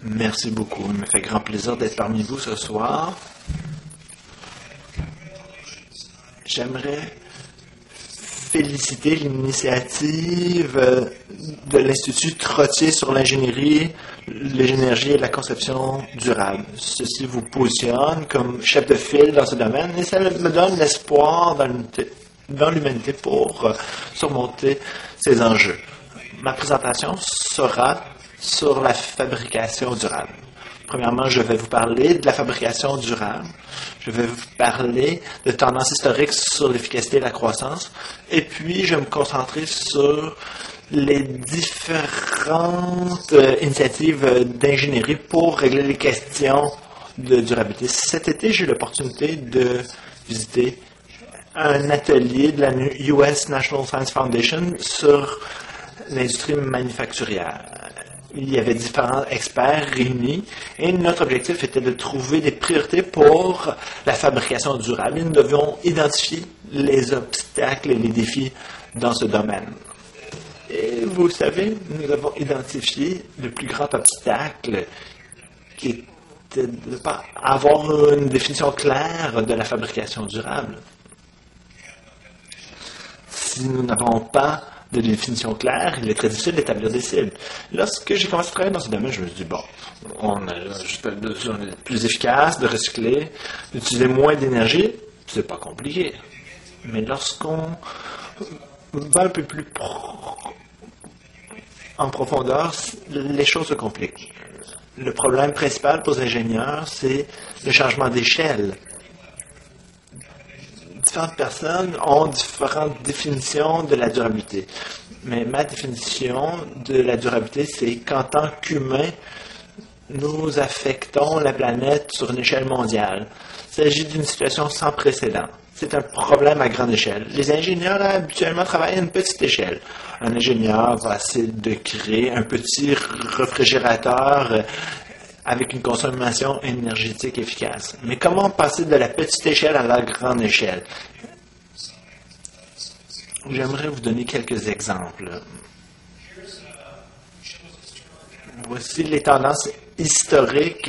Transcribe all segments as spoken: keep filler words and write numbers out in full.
Merci beaucoup. Il me fait grand plaisir d'être parmi vous ce soir. J'aimerais féliciter l'initiative de l'Institut Trottier sur l'ingénierie, l'énergie et la conception durable. Ceci vous positionne comme chef de file dans ce domaine et ça me donne l'espoir dans l'humanité, dans l'humanité pour surmonter ces enjeux. Ma présentation sera sur la fabrication durable. Premièrement, je vais vous parler de la fabrication durable. Je vais vous parler de tendances historiques sur l'efficacité et la croissance. Et puis, je vais me concentrer sur les différentes euh, initiatives d'ingénierie pour régler les questions de durabilité. Cet été, j'ai eu l'opportunité de visiter un atelier de la U S National Science Foundation sur l'industrie manufacturière. Il y avait différents experts réunis et notre objectif était de trouver des priorités pour la fabrication durable. Et nous devions identifier les obstacles et les défis dans ce domaine. Et vous savez, nous avons identifié le plus grand obstacle qui était de ne pas avoir une définition claire de la fabrication durable. Si nous n'avons pas de définition claire, il est très difficile d'établir des cibles. Lorsque j'ai commencé à travailler dans ce domaine, je me suis dit, bon, on a juste besoin d'être plus efficace, de recycler, d'utiliser moins d'énergie, c'est pas compliqué. Mais lorsqu'on va un peu plus pro- en profondeur, les choses se compliquent. Le problème principal pour les ingénieurs, c'est le changement d'échelle. Différentes personnes ont différentes définitions de la durabilité. Mais ma définition de la durabilité, c'est qu'en tant qu'humains, nous affectons la planète sur une échelle mondiale. Il s'agit d'une situation sans précédent. C'est un problème à grande échelle. Les ingénieurs, là, habituellement, travaillent à une petite échelle. Un ingénieur va essayer de créer un petit réfrigérateur avec une consommation énergétique efficace. Mais comment passer de la petite échelle à la grande échelle? J'aimerais vous donner quelques exemples. Voici les tendances historiques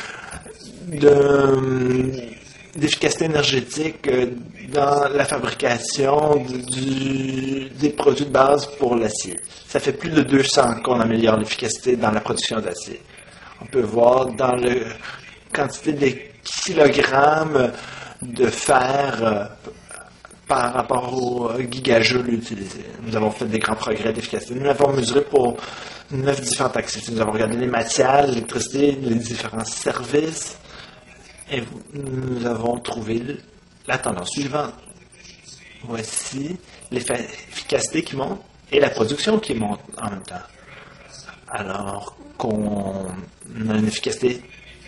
de, d'efficacité énergétique dans la fabrication du, des produits de base pour l'acier. Ça fait plus de deux cents qu'on améliore l'efficacité dans la production d'acier. On peut voir dans la quantité de kilogrammes de fer euh, par rapport au gigajoule utilisé. Nous avons fait des grands progrès d'efficacité. Nous l'avons mesuré pour neuf différentes activités. Nous avons regardé les matières, l'électricité, les différents services et nous avons trouvé la tendance suivante. Voici l'efficacité qui monte et la production qui monte en même temps. Alors qu'on a une efficacité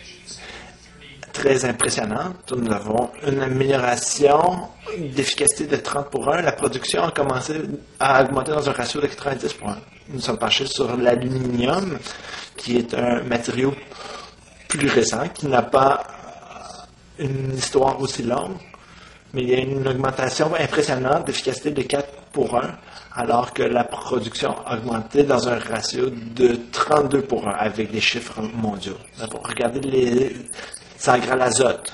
très impressionnante. Nous avons une amélioration d'efficacité de trente pour un. La production a commencé à augmenter dans un ratio de quatre-vingt-dix pour un. Nous sommes penchés sur l'aluminium, qui est un matériau plus récent, qui n'a pas une histoire aussi longue, mais il y a une augmentation impressionnante d'efficacité de quatre pour un, alors que la production a augmenté dans un ratio de trente-deux pour un, avec des chiffres mondiaux. Regardez les engrais à l'azote.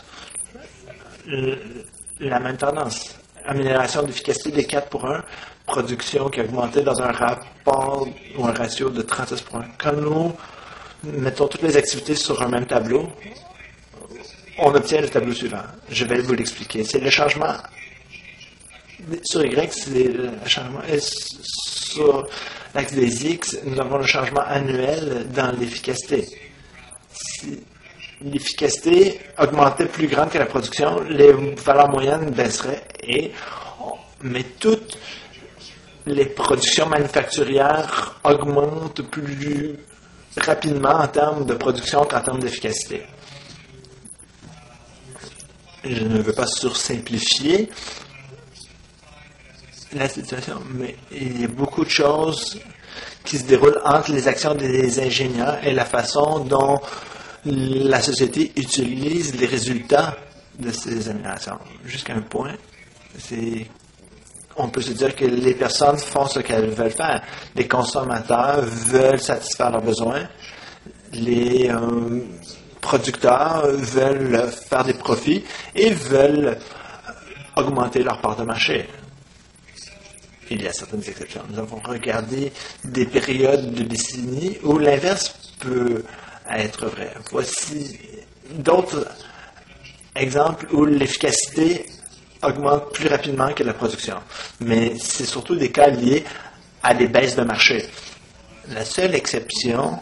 La même tendance. Amélioration d'efficacité de quatre pour un, production qui a augmenté dans un rapport ou un ratio de trente-six pour un. Quand nous mettons toutes les activités sur un même tableau, on obtient le tableau suivant. Je vais vous l'expliquer. C'est le changement sur Y, c'est le changement. Et sur l'axe des X, nous avons le changement annuel dans l'efficacité. Si l'efficacité augmentait plus grande que la production, les valeurs moyennes baisseraient, et, mais toutes les productions manufacturières augmentent plus rapidement en termes de production qu'en termes d'efficacité. Je ne veux pas sursimplifier la situation, mais il y a beaucoup de choses qui se déroulent entre les actions des ingénieurs et la façon dont la société utilise les résultats de ces améliorations. Jusqu'à un point, c'est, on peut se dire que les personnes font ce qu'elles veulent faire. Les consommateurs veulent satisfaire leurs besoins. les euh, producteurs veulent faire des profits et veulent augmenter leur part de marché. Il y a certaines exceptions. Nous avons regardé des périodes de décennies où l'inverse peut être vrai. Voici d'autres exemples où l'efficacité augmente plus rapidement que la production. Mais c'est surtout des cas liés à des baisses de marché. La seule exception,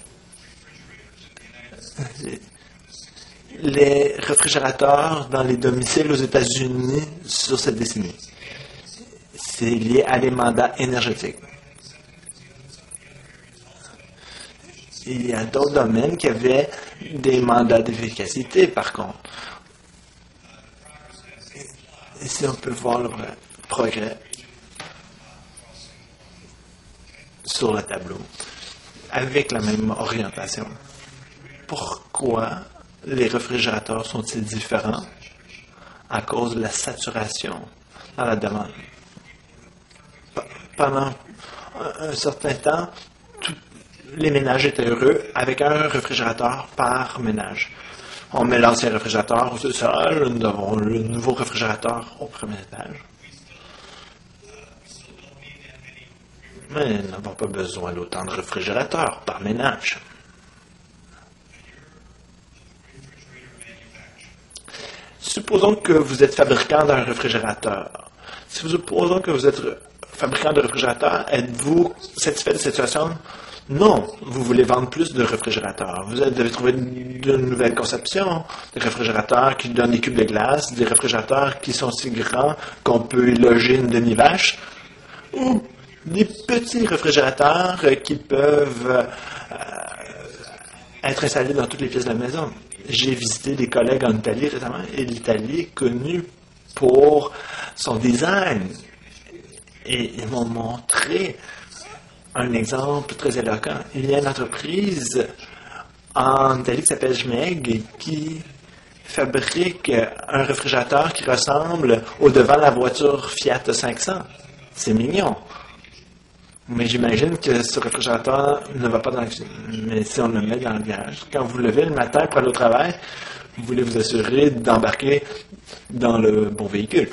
les réfrigérateurs dans les domiciles aux États-Unis sur cette décennie. C'est lié à des mandats énergétiques. Il y a d'autres domaines qui avaient des mandats d'efficacité, par contre. Ici, on peut voir le progrès sur le tableau, avec la même orientation. Pourquoi les réfrigérateurs sont-ils différents? À cause de la saturation dans la demande. Pendant un certain temps, tous les ménages étaient heureux avec un réfrigérateur par ménage. On met l'ancien réfrigérateur au sous-sol, nous avons le nouveau réfrigérateur au premier étage. Mais nous n'avons pas besoin d'autant de réfrigérateurs par ménage. Supposons que vous êtes fabricant d'un réfrigérateur. Si vous supposons que vous êtes fabricant de réfrigérateurs, êtes-vous satisfait de cette situation? Non, vous voulez vendre plus de réfrigérateurs. Vous devez trouver de nouvelles conceptions, des réfrigérateurs qui donnent des cubes de glace, des réfrigérateurs qui sont si grands qu'on peut y loger une demi-vache, ou des petits réfrigérateurs qui peuvent euh, être installés dans toutes les pièces de la maison. J'ai visité des collègues en Italie récemment, et l'Italie est connue pour son design. Et ils m'ont montré un exemple très éloquent. Il y a une entreprise en Italie qui s'appelle Schmeg qui fabrique un réfrigérateur qui ressemble au devant de la voiture Fiat cinq cents. C'est mignon. Mais j'imagine que ce réfrigérateur ne va pas dans la cuisine. Mais si on le met dans le garage, quand vous levez le matin pour aller au travail, vous voulez vous assurer d'embarquer dans le bon véhicule.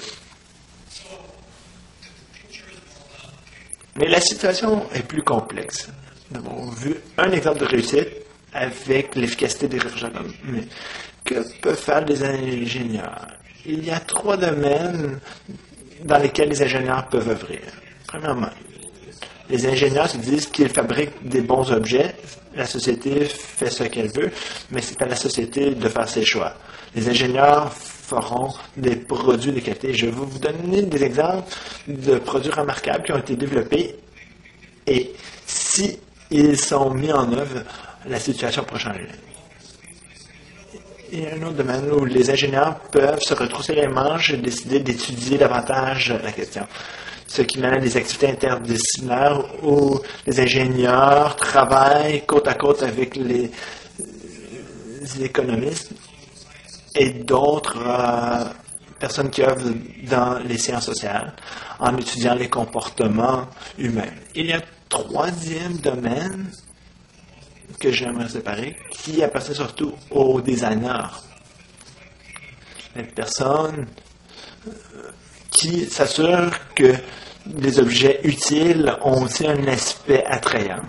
Mais la situation est plus complexe. Nous avons vu un exemple de réussite avec l'efficacité des réfrigérateurs. Mais que peuvent faire les ingénieurs? Il y a trois domaines dans lesquels les ingénieurs peuvent œuvrer. Premièrement, les ingénieurs se disent qu'ils fabriquent des bons objets. La société fait ce qu'elle veut, mais c'est à la société de faire ses choix. Les ingénieurs feront des produits de qualité. Je vais vous donner des exemples de produits remarquables qui ont été développés et si ils sont mis en œuvre, la situation pourra changer. Il y a un autre domaine où les ingénieurs peuvent se retrousser les manches et décider d'étudier davantage la question. Ce qui mène à des activités interdisciplinaires où les ingénieurs travaillent côte à côte avec les, les économistes et d'autres euh, personnes qui œuvrent dans les sciences sociales en étudiant les comportements humains. Il y a un troisième domaine que j'aimerais séparer qui appartient surtout aux designers. Les personnes qui s'assurent que les objets utiles ont aussi un aspect attrayant.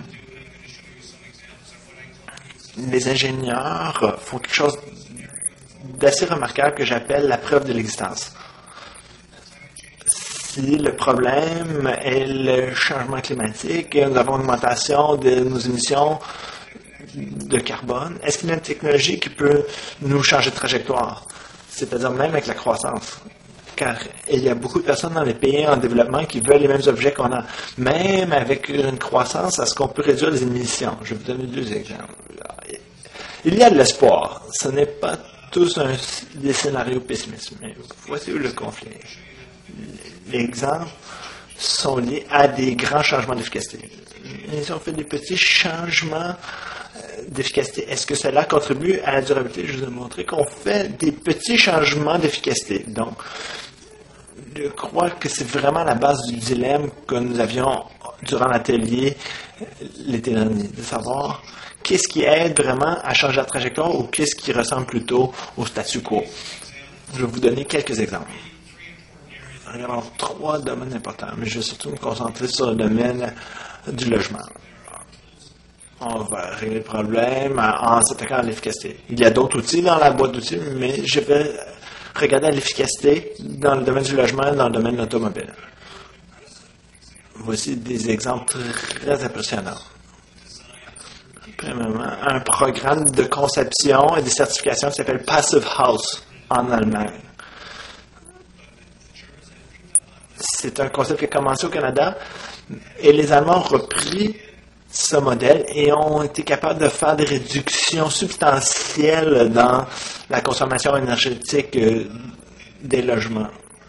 Les ingénieurs font quelque chose d'assez remarquable que j'appelle la preuve de l'existence. Si le problème est le changement climatique et nous avons une augmentation de nos émissions de carbone, est-ce qu'il y a une technologie qui peut nous changer de trajectoire? C'est-à-dire même avec la croissance. Car il y a beaucoup de personnes dans les pays en développement qui veulent les mêmes objets qu'on a. Même avec une croissance, est-ce qu'on peut réduire les émissions? Je vais vous donner deux exemples. Il y a de l'espoir. Ce n'est pas tous un, des scénarios pessimistes, mais voici où le conflit est. Les exemples sont liés à des grands changements d'efficacité. Ils ont fait des petits changements d'efficacité. Est-ce que cela contribue à la durabilité? Je vous ai montré qu'on fait des petits changements d'efficacité. Donc, je crois que c'est vraiment la base du dilemme que nous avions durant l'atelier l'été dernier, de savoir qu'est-ce qui aide vraiment à changer la trajectoire ou qu'est-ce qui ressemble plutôt au statu quo. Je vais vous donner quelques exemples. Regardons trois domaines importants, mais je vais surtout me concentrer sur le domaine du logement. On va régler le problème en s'attaquant à l'efficacité. Il y a d'autres outils dans la boîte d'outils, mais je vais regarder l'efficacité dans le domaine du logement et dans le domaine de l'automobile. Voici des exemples très impressionnants. Premièrement, un programme de conception et de certification qui s'appelle Passive House en Allemagne. C'est un concept qui a commencé au Canada et les Allemands ont repris ce modèle et ont été capables de faire des réductions substantielles dans la consommation énergétique des logements.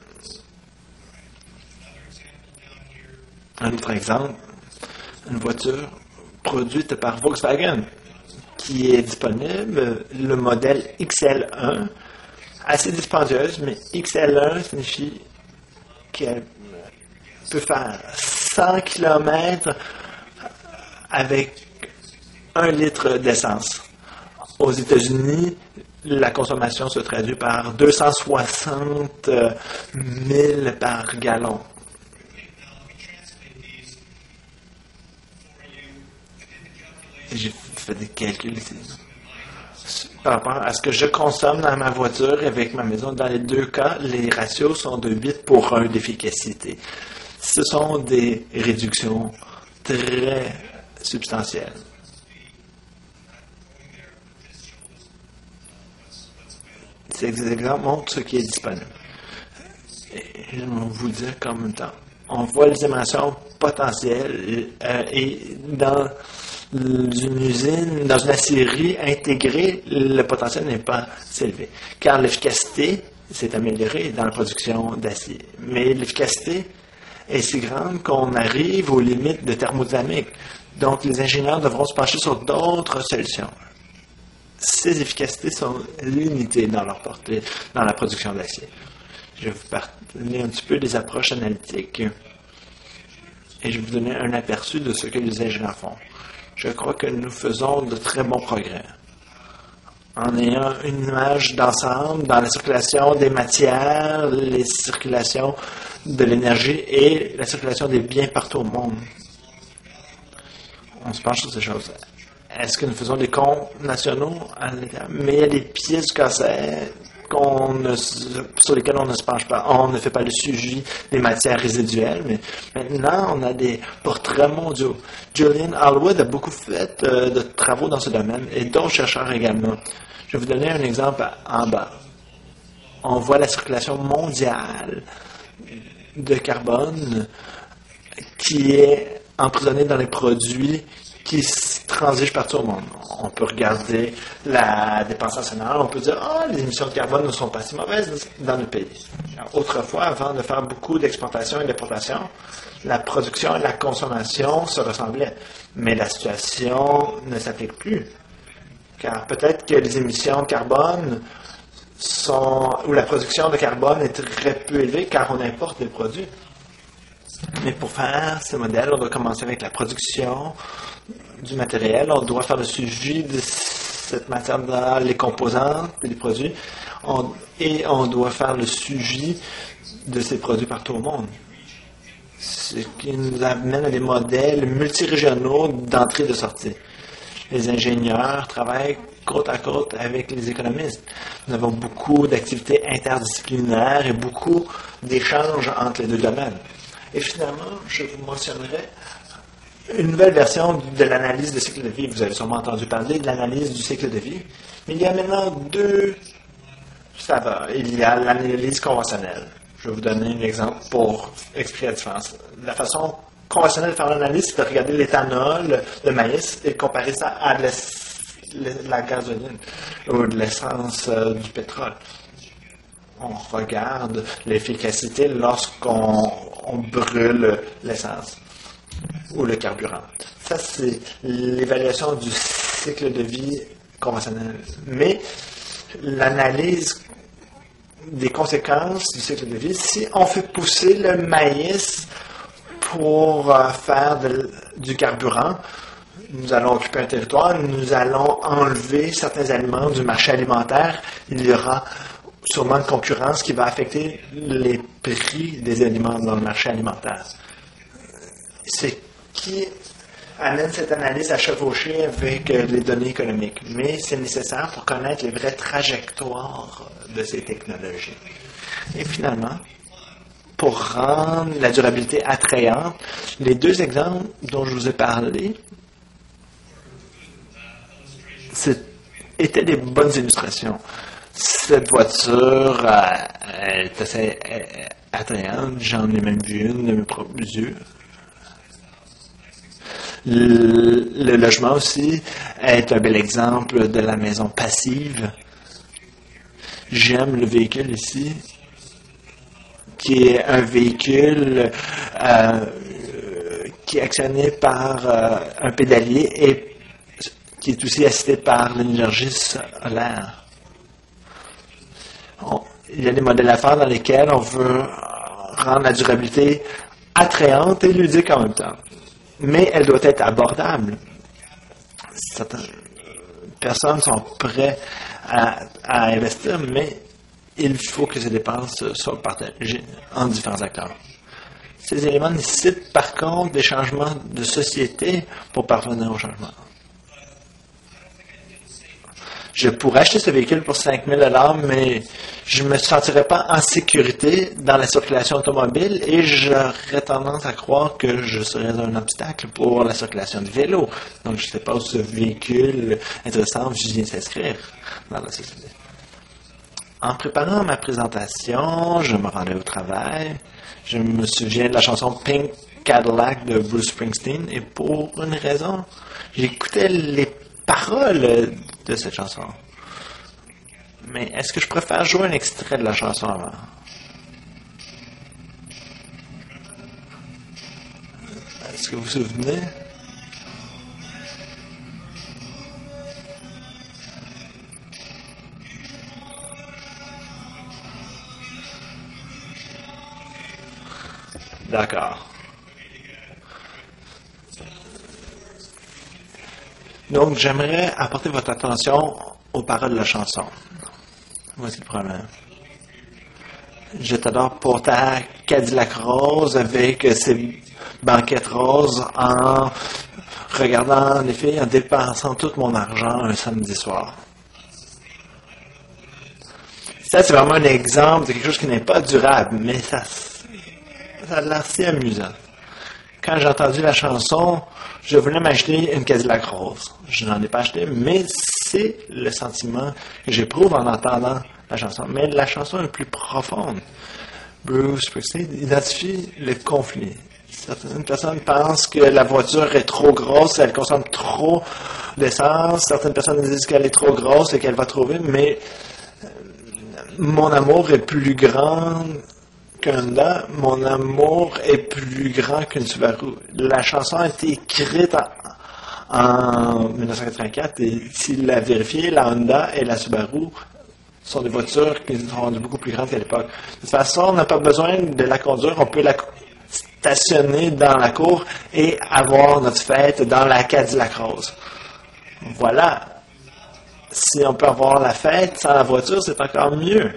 Un autre exemple, une voiture produite par Volkswagen qui est disponible, le modèle X L un, assez dispendieuse, mais X L un signifie qu'elle peut faire cent kilomètres avec un litre d'essence. Aux États-Unis, la consommation se traduit par deux cent soixante mille par gallon. J'ai fait des calculs ici. Par rapport à ce que je consomme dans ma voiture et avec ma maison, dans les deux cas, les ratios sont de huit pour un d'efficacité. Ce sont des réductions très substantielles. Ces exemples montrent ce qui est disponible. Et je vais vous dire qu'en même temps, on voit les émissions potentielles euh, et dans une usine, dans une aciérie intégrée, le potentiel n'est pas élevé, car l'efficacité s'est améliorée dans la production d'acier. Mais l'efficacité est si grande qu'on arrive aux limites de thermodynamique. Donc, les ingénieurs devront se pencher sur d'autres solutions. Ces efficacités sont limitées dans leur portée, dans la production d'acier. Je vais vous parler un petit peu des approches analytiques et je vais vous donner un aperçu de ce que les ingénieurs font. Je crois que nous faisons de très bons progrès en ayant une image d'ensemble dans la circulation des matières, les circulations de l'énergie et la circulation des biens partout au monde. On se penche sur ces choses. Est-ce que nous faisons des comptes nationaux à l'intérieur? Mais il y a des pièces cassées qu'on ne, sur lesquelles on ne se penche pas. On ne fait pas le suivi des matières résiduelles, mais maintenant, on a des portraits mondiaux. Julian Allwood a beaucoup fait euh, de travaux dans ce domaine et d'autres chercheurs également. Je vais vous donner un exemple en bas. On voit la circulation mondiale de carbone qui est emprisonnée dans les produits qui transigent partout au monde. On peut regarder la dépense nationale, on peut dire « Ah, les émissions de carbone ne sont pas si mauvaises dans le pays. » Autrefois, avant de faire beaucoup d'exportation et d'importation, la production et la consommation se ressemblaient. Mais la situation ne s'applique plus. Car peut-être que les émissions de carbone sont, ou la production de carbone est très peu élevée car on importe des produits. Mais pour faire ce modèle, on doit commencer avec la production du matériel. On doit faire le suivi de cette matière dans les composantes des produits on, et on doit faire le suivi de ces produits partout au monde. Ce qui nous amène à des modèles multirégionaux d'entrée et de sortie. Les ingénieurs travaillent côte à côte avec les économistes. Nous avons beaucoup d'activités interdisciplinaires et beaucoup d'échanges entre les deux domaines. Et finalement, je vous mentionnerai une nouvelle version de l'analyse de cycle de vie. Vous avez sûrement entendu parler de l'analyse du cycle de vie. Mais il y a maintenant deux saveurs. Il y a l'analyse conventionnelle. Je vais vous donner un exemple pour expliquer la différence. La façon conventionnelle de faire l'analyse, c'est de regarder l'éthanol, le maïs, et comparer ça à de la gasoline ou de l'essence euh, du pétrole. On regarde l'efficacité lorsqu'on on brûle l'essence ou le carburant. Ça, c'est l'évaluation du cycle de vie conventionnel. Mais l'analyse des conséquences du cycle de vie, si on fait pousser le maïs pour euh, faire de, du carburant. Nous allons occuper un territoire, nous allons enlever certains aliments du marché alimentaire. Il y aura sûrement une concurrence qui va affecter les prix des aliments dans le marché alimentaire. C'est qui amène cette analyse à chevaucher avec les données économiques. Mais c'est nécessaire pour connaître les vraies trajectoires de ces technologies. Et finalement, pour rendre la durabilité attrayante, les deux exemples dont je vous ai parlé étaient des bonnes illustrations. Cette voiture euh, est assez euh, attrayante. J'en ai même vu une de mes propres yeux. Le, le logement aussi est un bel exemple de la maison passive. J'aime le véhicule ici, qui est un véhicule euh, qui est actionné par euh, un pédalier et qui est aussi assisté par l'énergie solaire. On, il y a des modèles à faire dans lesquels on veut rendre la durabilité attrayante et ludique en même temps. Mais elle doit être abordable. Certaines personnes sont prêtes à, à investir, mais il faut que ces dépenses soient partagées en différents acteurs. Ces éléments nécessitent par contre des changements de société pour parvenir au changement. Je pourrais acheter ce véhicule pour cinq mille dollars, mais je ne me sentirais pas en sécurité dans la circulation automobile et j'aurais tendance à croire que je serais un obstacle pour la circulation de vélo. Donc, je ne sais pas où ce véhicule intéressant vient s'inscrire dans la société. En préparant ma présentation, je me rendais au travail. Je me souviens de la chanson Pink Cadillac de Bruce Springsteen et pour une raison, j'écoutais les paroles de cette chanson. Mais est-ce que je préfère jouer un extrait de la chanson avant? Est-ce que vous vous souvenez? D'accord. Donc, j'aimerais apporter votre attention aux paroles de la chanson. Voici le problème. Je t'adore pour ta Cadillac rose avec ses banquettes roses en regardant les filles, en dépensant tout mon argent un samedi soir. Ça, c'est vraiment un exemple de quelque chose qui n'est pas durable, mais ça, ça a l'air si amusant. Quand j'ai entendu la chanson, je voulais m'acheter une Cadillac rose. Je n'en ai pas acheté, mais c'est le sentiment que j'éprouve en entendant la chanson. Mais la chanson est plus profonde. Bruce Springsteen identifie le conflit. Certaines personnes pensent que la voiture est trop grosse, elle consomme trop d'essence. Certaines personnes disent qu'elle est trop grosse et qu'elle va trop vite, mais mon amour est plus grand qu'un Honda, mon amour est plus grand qu'une Subaru. La chanson a été écrite en, en dix-neuf cent quatre-vingt-quatre et s'il l'a vérifié, la Honda et la Subaru sont des voitures qui sont rendues beaucoup plus grandes qu'à l'époque. De toute façon, on n'a pas besoin de la conduire, on peut la stationner dans la cour et avoir notre fête dans la Cadillac rose. Voilà. Si on peut avoir la fête sans la voiture, c'est encore mieux,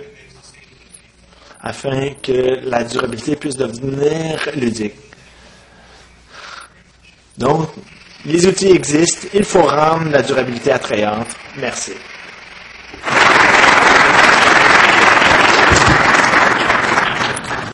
afin que la durabilité puisse devenir ludique. Donc, les outils existent, il faut rendre la durabilité attrayante. Merci.